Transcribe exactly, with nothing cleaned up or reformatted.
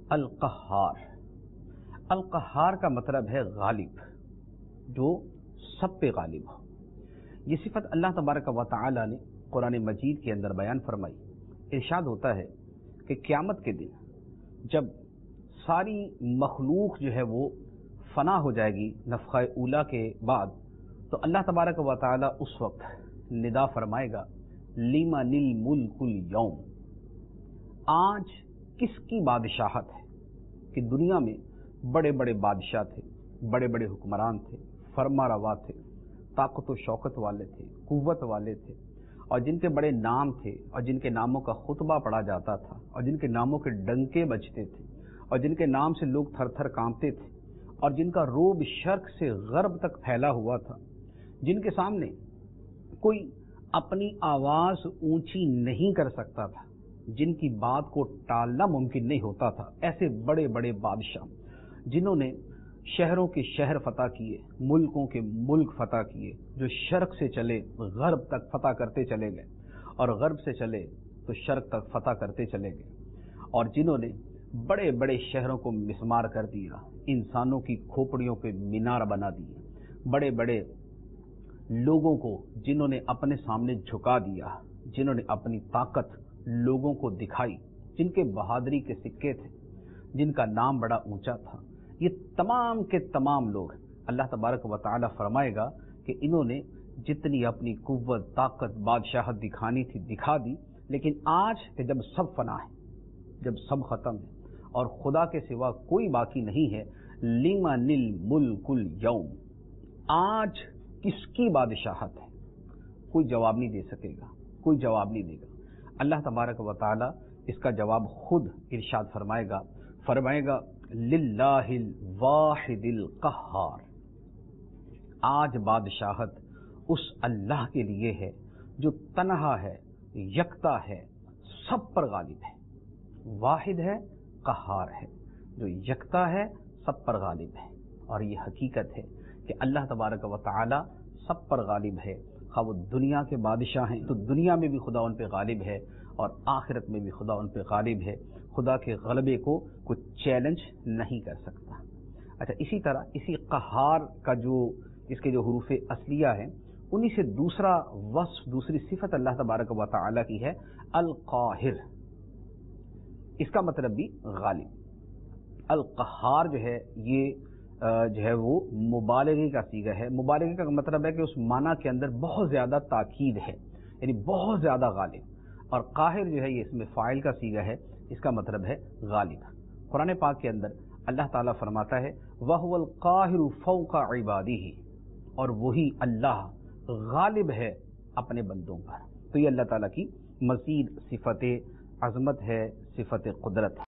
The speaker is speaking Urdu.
القہار۔ القہار کا مطلب ہے غالب، جو سب پہ غالب ہو۔ یہ صفت اللہ تبارک و تعالی نے قرآن مجید کے اندر بیان فرمائی۔ ارشاد ہوتا ہے کہ قیامت کے دن جب ساری مخلوق جو ہے وہ فنا ہو جائے گی نفخہ اولا کے بعد، تو اللہ تبارک و تعالی اس وقت ندا فرمائے گا لمن الملک اليوم، آج کس کی بادشاہت ہے؟ کہ دنیا میں بڑے بڑے بادشاہ تھے، بڑے بڑے حکمران تھے، فرما روا تھے، طاقت و شوکت والے تھے، قوت والے تھے، اور جن کے بڑے نام تھے، اور جن کے ناموں کا خطبہ پڑھا جاتا تھا، اور جن کے ناموں کے ڈنکے بجتے تھے، اور جن کے نام سے لوگ تھر تھر کانپتے تھے، اور جن کا روب شرق سے غرب تک پھیلا ہوا تھا، جن کے سامنے کوئی اپنی آواز اونچی نہیں کر سکتا تھا، جن کی بات کو ٹالنا ممکن نہیں ہوتا تھا، ایسے بڑے بڑے بادشاہ جنہوں نے شہروں کے شہر فتح کیے، ملکوں کے ملک فتح کیے، جو شرق سے چلے غرب تک فتح کرتے چلے گئے، اور غرب سے چلے تو شرق تک فتح کرتے چلے گئے، اور جنہوں نے بڑے بڑے شہروں کو مسمار کر دیا، انسانوں کی کھوپڑیوں پہ مینار بنا دیے، بڑے بڑے لوگوں کو جنہوں نے اپنے سامنے جھکا دیا، جنہوں نے اپنی طاقت لوگوں کو دکھائی، جن کے بہادری کے سکے تھے، جن کا نام بڑا اونچا تھا، یہ تمام کے تمام لوگ اللہ تبارک و تعالی فرمائے گا کہ انہوں نے جتنی اپنی قوت، طاقت، بادشاہت دکھانی تھی دکھا دی، لیکن آج کہ جب سب فنا ہے، جب سب ختم ہے اور خدا کے سوا کوئی باقی نہیں ہے، لمن الملک اليوم، آج کس کی بادشاہت ہے؟ کوئی جواب نہیں دے سکے گا، کوئی جواب نہیں دے گا۔ اللہ تبارک و تعالی اس کا جواب خود ارشاد فرمائے گا، فرمائے گا للہ الواحد القہار، آج بادشاہت اس اللہ کے لیے ہے جو تنہا ہے، یکتا ہے، سب پر غالب ہے، واحد ہے، قہار ہے، جو یکتا ہے، سب پر غالب ہے۔ اور یہ حقیقت ہے کہ اللہ تبارک و تعالی سب پر غالب ہے، خواہ وہ دنیا کے بادشاہ ہیں تو دنیا میں بھی خدا ان پہ غالب ہے، اور آخرت میں بھی خدا ان پہ غالب ہے، خدا کے غلبے کو کوئی چیلنج نہیں کر سکتا۔ اچھا، اسی طرح اسی قہار کا جو اس کے جو حروف اصلیہ ہیں، انہی سے دوسرا وصف، دوسری صفت اللہ تبارک و تعالی کی ہے القاہر، اس کا مطلب بھی غالب۔ القہار جو ہے یہ جو ہے وہ مبالغے کا صیغہ ہے۔ مبالغے کا مطلب ہے کہ اس معنی کے اندر بہت زیادہ تاکید ہے، یعنی بہت زیادہ غالب، اور قاہر جو ہے یہ اس میں فاعل کا صیغہ ہے، اس کا مطلب ہے غالب۔ قرآن پاک کے اندر اللہ تعالیٰ فرماتا ہے وَهُوَ الْقَاهِرُ فَوْقَ عِبَادِهِ، اور وہی اللہ غالب ہے اپنے بندوں پر۔ تو یہ اللہ تعالیٰ کی مزید صفت عظمت ہے، صفت قدرت ہے۔